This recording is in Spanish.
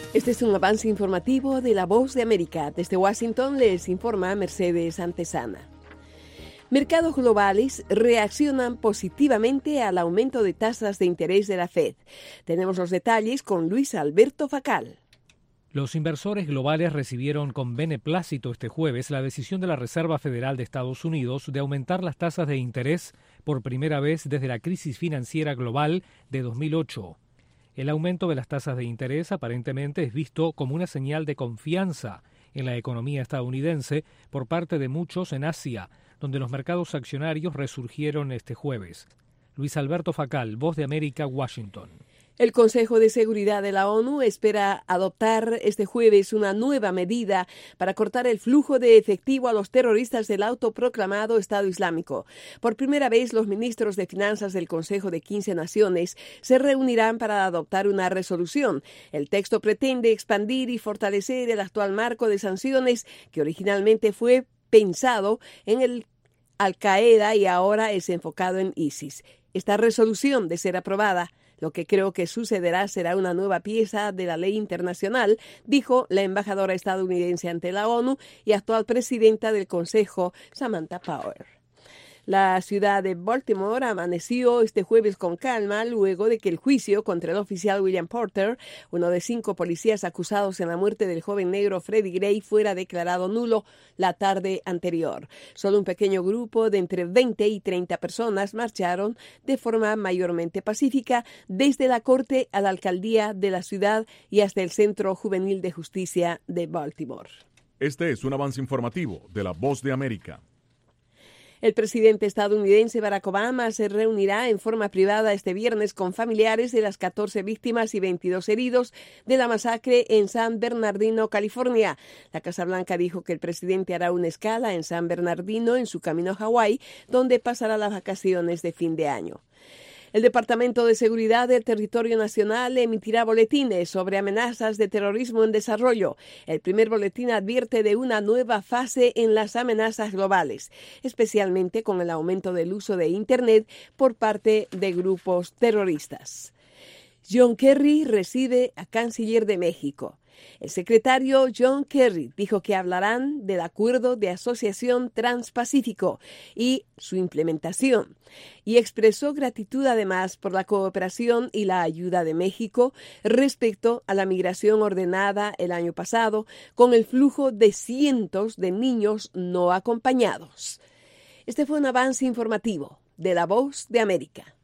Este es un avance informativo de La Voz de América. Desde Washington les informa Mercedes Antesana. Mercados globales reaccionan positivamente al aumento de tasas de interés de la Fed. Tenemos los detalles con Luis Alberto Facal. Los inversores globales recibieron con beneplácito este jueves la decisión de la Reserva Federal de Estados Unidos de aumentar las tasas de interés por primera vez desde la crisis financiera global de 2008. El aumento de las tasas de interés aparentemente es visto como una señal de confianza en la economía estadounidense por parte de muchos en Asia, donde los mercados accionarios resurgieron este jueves. Luis Alberto Facal, Voz de América, Washington. El Consejo de Seguridad de la ONU espera adoptar este jueves una nueva medida para cortar el flujo de efectivo a los terroristas del autoproclamado Estado Islámico. Por primera vez, los ministros de Finanzas del Consejo de 15 naciones se reunirán para adoptar una resolución. El texto pretende expandir y fortalecer el actual marco de sanciones que originalmente fue pensado en el Al-Qaeda y ahora es enfocado en ISIS. Esta resolución, de ser aprobada, lo que creo que sucederá será una nueva pieza de la ley internacional, dijo la embajadora estadounidense ante la ONU y actual presidenta del Consejo, Samantha Power. La ciudad de Baltimore amaneció este jueves con calma luego de que el juicio contra el oficial William Porter, uno de 5 policías acusados en la muerte del joven negro Freddie Gray, fuera declarado nulo la tarde anterior. Solo un pequeño grupo de entre 20 y 30 personas marcharon de forma mayormente pacífica desde la corte a la alcaldía de la ciudad y hasta el Centro Juvenil de Justicia de Baltimore. Este es un avance informativo de La Voz de América. El presidente estadounidense Barack Obama se reunirá en forma privada este viernes con familiares de las 14 víctimas y 22 heridos de la masacre en San Bernardino, California. La Casa Blanca dijo que el presidente hará una escala en San Bernardino en su camino a Hawái, donde pasará las vacaciones de fin de año. El Departamento de Seguridad del Territorio Nacional emitirá boletines sobre amenazas de terrorismo en desarrollo. El primer boletín advierte de una nueva fase en las amenazas globales, especialmente con el aumento del uso de Internet por parte de grupos terroristas. John Kerry recibe a canciller de México. El secretario John Kerry dijo que hablarán del Acuerdo de Asociación Transpacífico y su implementación, y expresó gratitud además por la cooperación y la ayuda de México respecto a la migración ordenada el año pasado, con el flujo de cientos de niños no acompañados. Este fue un avance informativo de La Voz de América.